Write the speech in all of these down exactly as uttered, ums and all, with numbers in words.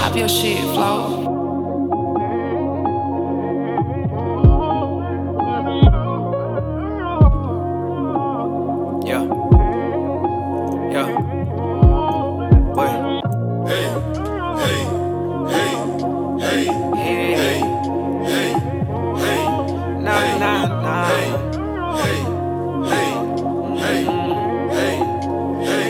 Pop your shit, flow. Yeah. Yeah. Wait. Hey, hey, hey, hey, Hey. hey, hey, hey, Nah, nah, nah. hey, hey, hey, hey, hey, hey,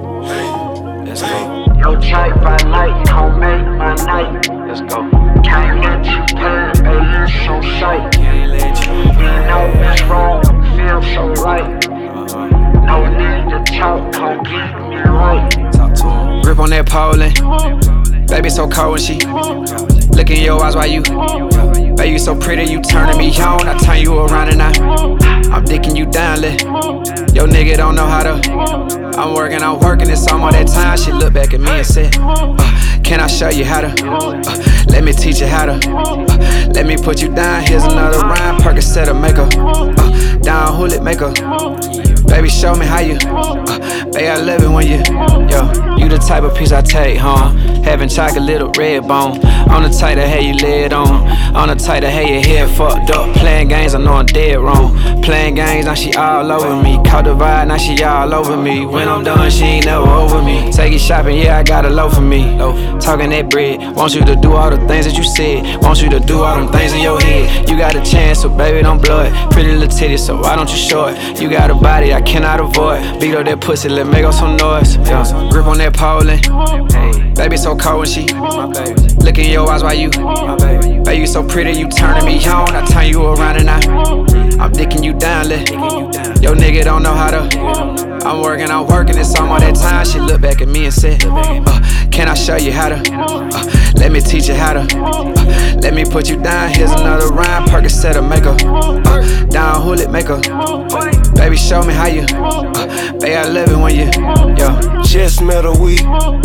hey. Let's go. Your type I like, don't make my night. Let's go. Can't let you play, baby, it's so sight. Can't let you You know it's wrong, feel so right. uh-huh. No need to talk, come get me right. Talk to him. Grip on that polling. Baby so cold when she look in your eyes while you. Baby you so pretty, you turning me on. I turn you around and I I'm dicking you down, lit. Yo nigga don't know how to. I'm working, I'm working, it's all that time. She look back at me and said, uh, can I show you how to? Uh, let me teach you how to. Uh, let me put you down, here's another rhyme. Percocet or make her. Uh, down, who it make her? Baby, show me how you. Uh, baby, I love it when you. Yo, you the type of piece I take home. Having chocolate little red bone. On the type that had you lid on. On the type that had your head fucked up. Playing games, I know I'm dead wrong. Playing games, now she all over me. Caught the vibe, now she all over me. When I'm done, she ain't never over me. Take it shopping, yeah, I got a loaf for me. Talking that bread, want you to do all the things that you said. Want you to do all them things in your head. You got a chance, so baby, don't blow it. Pretty little titties, so why don't you show it? You got a body I cannot avoid. Beat up that pussy, let make up some noise. Yeah. Grip on that polling. Hey. Baby so cold when she look in your eyes while you. Baby. baby you so pretty, you turning me on. I turn you around and I I'm dicking you down, lit. Yo nigga don't know how to. I'm working, I'm working, it's all that time. She look back at me and said, uh, can I show you how to? Uh, let me teach you how to. Uh, let me put you down, here's another rhyme. Percocet or make her. Uh, down, who it make her? Baby, show me how you. Uh, baby, I love it when you. Yo. Just met a week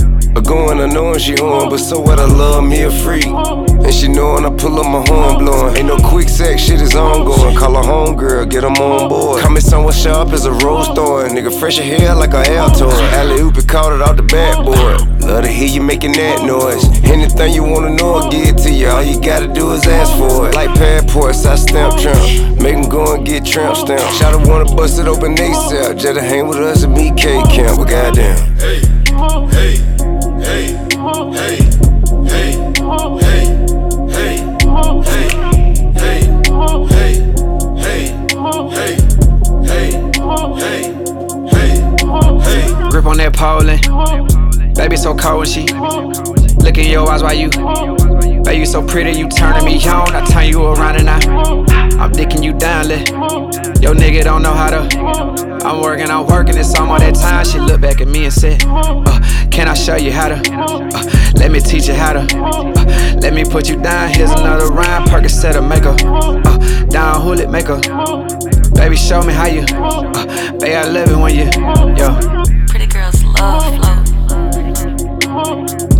ago and I knowin' she on, but so what, I love me a freak. And she knowin' I pull up my horn blowin'. Ain't no quick sex, shit is ongoing. Call her homegirl, get 'em on board. Coming somewhere sharp as a rose thorn. Nigga fresh hair like a Altoid. Alley-oop it, caught it off the backboard. Love to hear you making that noise. Anything you wanna know, I'll give it to you. All you gotta do is ask for it. Like passports, I stamp tramp. Make 'em go and get tramp stamp. Shotta wanna bust it open ASAP. Just to hang with us and meet K Camp, but goddamn. Hey, hey, hey, hey, hey, hey, hey, hey, hey, hey, hey, hey, hey, hey, hey. Grip on that polling. Baby so cold when she look in your eyes while you. Baby you so pretty, you turning me on. I turn you around and I I'm dicking you down, lit. Yo nigga don't know how to. I'm working, I'm working, it's all that time. She look back at me and said, uh, can I show you how to? Uh, let me teach you how to. Uh, let me put you down, here's another rhyme. Percocet or make her. Uh, down, who it make her? Baby, show me how you. Uh, baby, I love it when you. Yo. Pretty girls love flow.